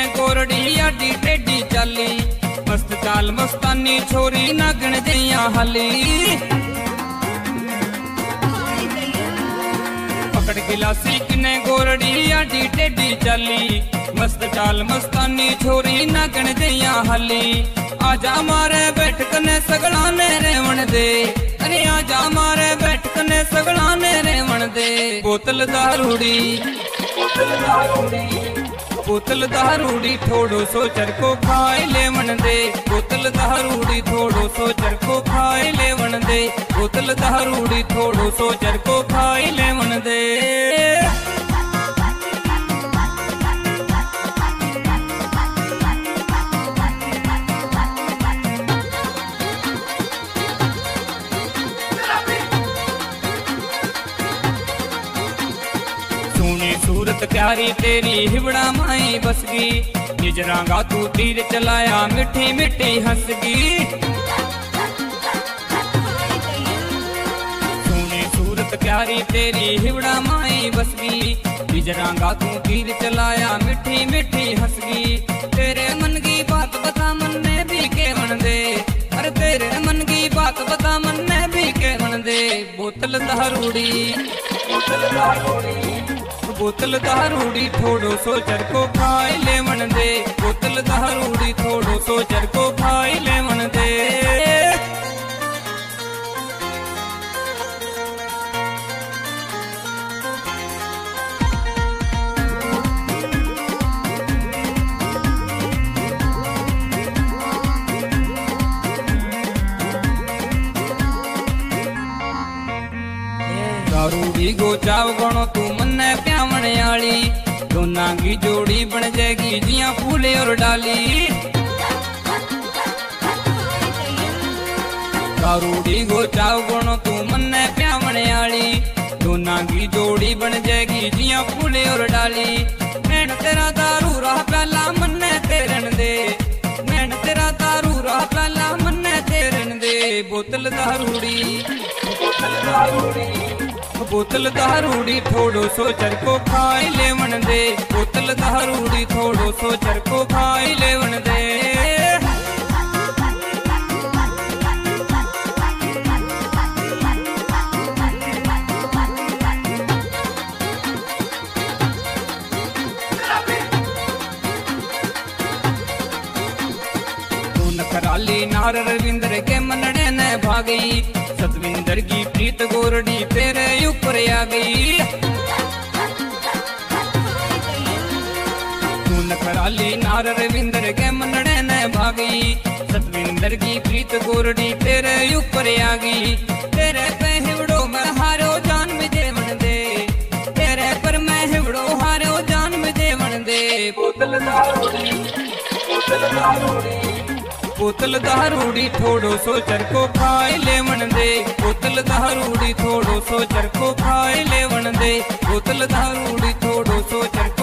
गोरड़ी आडी टेडी चाली, मस्त चाल मस्तानी छोरी नागण दिया हली। पकड़ गिलासी किने गोरड़ी आडी टेडी चाली, मस्त चाल मस्तानी छोरी नागण दिया हली। आजा मारे बैठक ने सगलाने रेवण दे, अरे आजा मारे बैठक ने सगलाने रेवण दे। बोतल दारूड़ी बोतल दारूड़ी थोड़ो सो चरको खाए लेवन दे, बोतल दारूड़ी थोड़ो सो चरको खाए लेवन दे, बोतल दारूड़ी थोड़ो सो चरको खाए लेवन दे। सूरत प्यारी तेरी हिवड़ा माई बसगी, निजरांगा तू तीर चलाया मिठी मिठी हंसगी। सोनी सूरत प्यारी तेरी हिवड़ा माई बसगी, निजरांगा तू तीर चलाया मिठी मिठी हंसगी। तेरे मन की बात बता मन में भी केवन दे, अरे तेरे मन की बात बता मन में भी केवन दे। बोतल दारूड़ी बोतल दारूड़ी थोड़ो सो चरको खाए लेवन दे, बोतल दारूड़ी थोड़ो सो चरको खाए लेवन दे। दारूड़ी गो चाव गणो तू मन्ने प्यावण आली, दोनां की जोड़ी बन जाएगी जिया फूले और डाली। दारूड़ी गो चाव गणो तू मन्ने प्यावण आली, दोनां की जोड़ी बन जाएगी जिया फूले और डाली। मैन तेरा दारू राह पहला मन्ने तेरन दे, मैन तेरा दारू राह पहला मन्ने तेरन दे। बोतल दारूड़ी बोतल दारूड़ी थोड़ो सो चरको खाए लेवन दे, बोतल दारूड़ी थोड़ो सो चरको खाए लेवन दे। तू नखराली नार रविंद्र के मनड़े ने भागई, सतविंदर की प्रीत गोरड़ी तेरे ऊपर आ गई। तू नखराली नार रविंदर के मनड़े ने भागी, सतविंदर की प्रीत गोरड़ी तेरे ऊपर आ गई। तेरे पे हिवड़ो मैं हारो जान में देवन दे, तेरे पर मैं हिवड़ो हारो जान में देवन दे। बोतल दारूड़ी बोतल दारूड़ी थोड़ो सो चरको खाए लेवन दे, बोतल दारूड़ी थोड़ो सो चरको खाए लेवन दे, बोतल दारूड़ी थोड़ो सो चरको